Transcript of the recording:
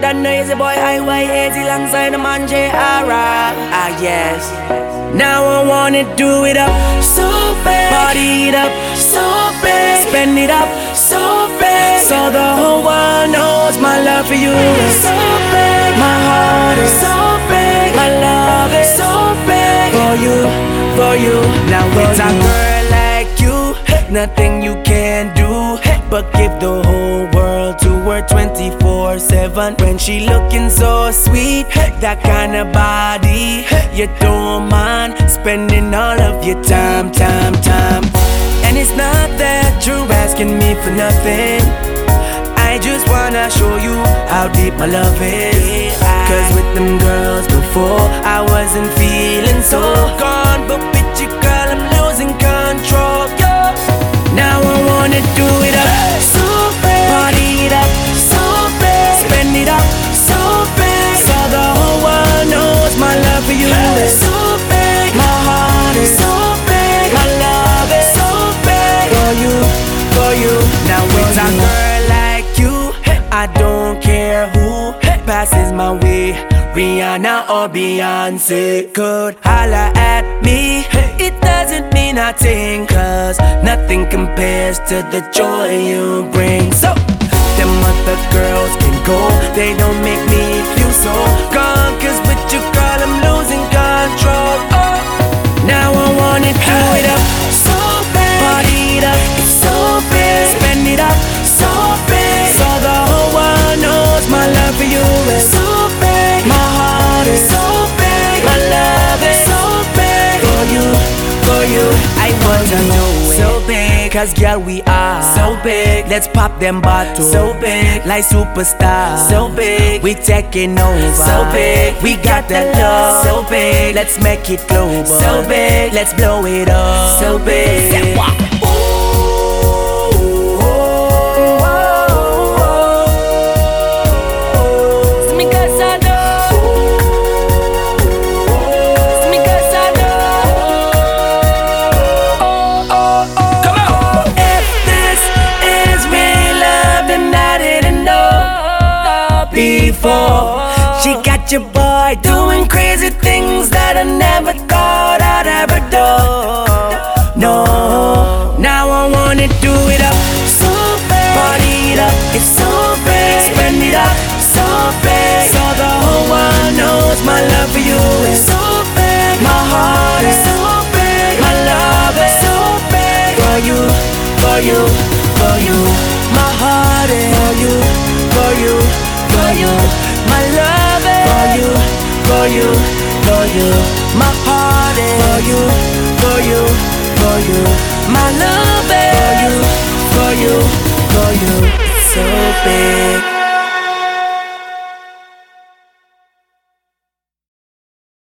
that noisy boy IYAZ alongside the man JR. Ah yes. Now I wanna do it up so bad, party it up so bad, spend it up so bad, so the whole world knows my love for you is so big. My heart is so big, my love is so big for you. Now with a girl like you, nothing you can do but give the whole world to her 24/7. When she looking so sweet, that kind of body, you don't mind spending all of your time. And it's not that you're asking me for nothing, I just wanna show you how deep my love is. Cause with them girls before, I wasn't feeling so gone, but with you girl I'm losing control. Now I wanna do it up so bad, party it up so bad, spend it up so bad, so the whole world knows my love for you is so big. My heart is so big, my love is so big for you. Now with a girl like you, I don't care who passes my way, Rihanna or Beyonce could holla at me. It doesn't mean nothing, cause nothing compares to the joy you bring. So, them other girls can go, they don't make me feel so gone. Cause with you girl I'm losing control. Oh, now I wanna do it up so bad, party it up, it's so big, spend it up so big, so the whole world knows my love for you is so big. My heart is so big, my love is so big for you. I wanna know it so big, cause girl we are so big. Let's pop them bottles so big, like superstars so big. We taking over so big, we got that love so big. Let's make it global so big, let's blow it up so big. She got your boy doing crazy things that I never thought I'd ever do. No, now I wanna do it up so bad, party it up, it's so big, spend it up so big, so the whole world knows my love for you is so big. My heart is so big, my love is so big for you. My heart is for you. My love is for you. My heart is for you. My love is for you. So big.